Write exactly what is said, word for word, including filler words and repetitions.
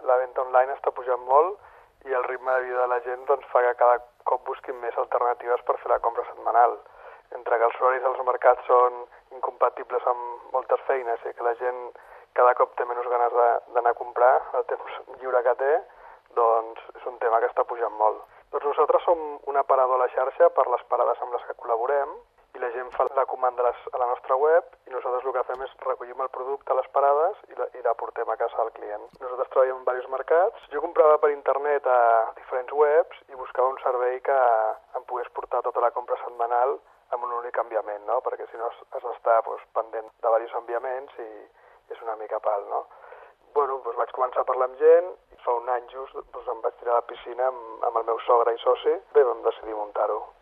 la venda online està pujant molt i el ritme de vida de la gent doncs, fa que cada cop busquin més alternatives per fer la compra setmanal. Entre que els horaris dels mercats són incompatibles amb moltes feines i que la gent cada cop té menys ganes d'anar a comprar, el temps lliure que té, doncs és un tema que està pujant molt. Doncs nosaltres som un aparador a la xarxa per les parades amb les que col·laborem i la gent fa la comanda a la nostra web i nosaltres el que fem és recollim el producte a les parades i la, i la portem a casa al client. Nosaltres treballem en diversos mercats. Jo comprava per internet a diferents webs i buscava un servei que em pogués portar tota la compra setmanal amb un únic enviament, no? Perquè si no has d'estar doncs, pendent de diversos enviaments i és una mica pal, no? Bueno, doncs vaig començar a parlar amb gent i fa un any just doncs, em vaig tirar a la piscina amb, amb el meu sogre i soci. Bé, vam decidir muntar-ho.